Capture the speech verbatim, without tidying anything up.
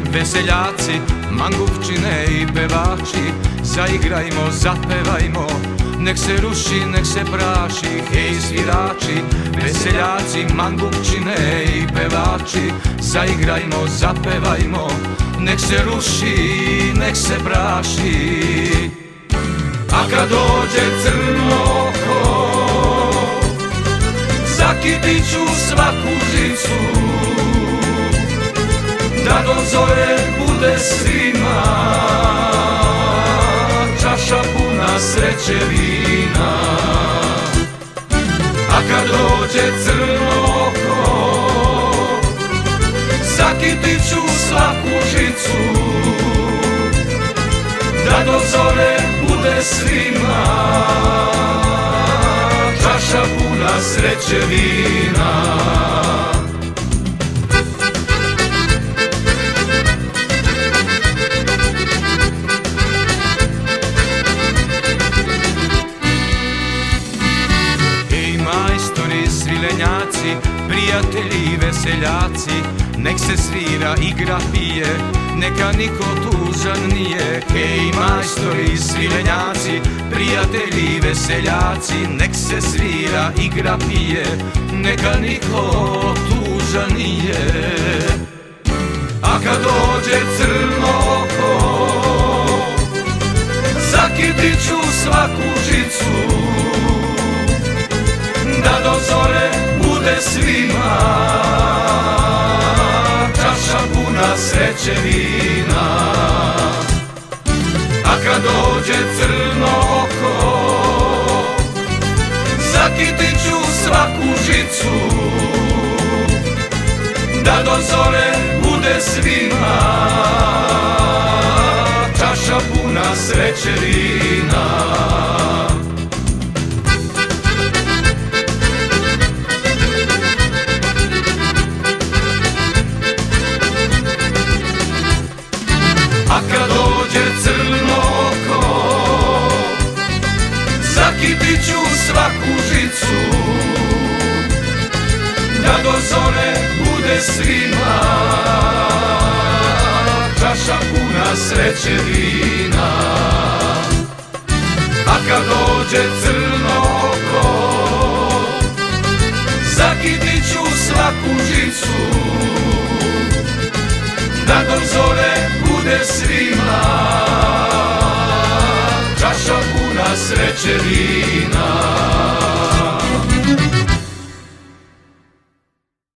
Veseljaci, mangupčine i pevači, zaigrajmo, zapevajmo, nek se ruši, nek se praši. Hej svirači, veseljaci, mangupčine i pevači, zaigrajmo, zapevajmo, nek se ruši, nek se praši. A kad dođe crnoko, zakitit ću svaku žicu, da do zore bude svima čaša puna sreće vina. A kad dođe crnoko, zakitit ću svaku žicu, da do zore bude svima čaša puna sreće vina. Svilenjaci, prijatelji, veseljaci, nek se svira, igra, pije, neka niko tužan nije. Hej majstori, svilenjaci, prijatelji, veseljaci, nek se svira, igra, pije, neka niko tužan nije. A kad dođe crnoko, zakitit ću svaku žicu, da do zore bude svima čaša puna sreće vina. A kad dođe crno oko, zakitit ću svaku žicu, da do zore bude svima čaša puna sreće vina. A kad dođe crno oko, zakitit ću svaku žicu, da do zore bude svima čaša puna sreće vina. A kad dođe crno oko, zakitit ću svaku žicu, da do zore bude svima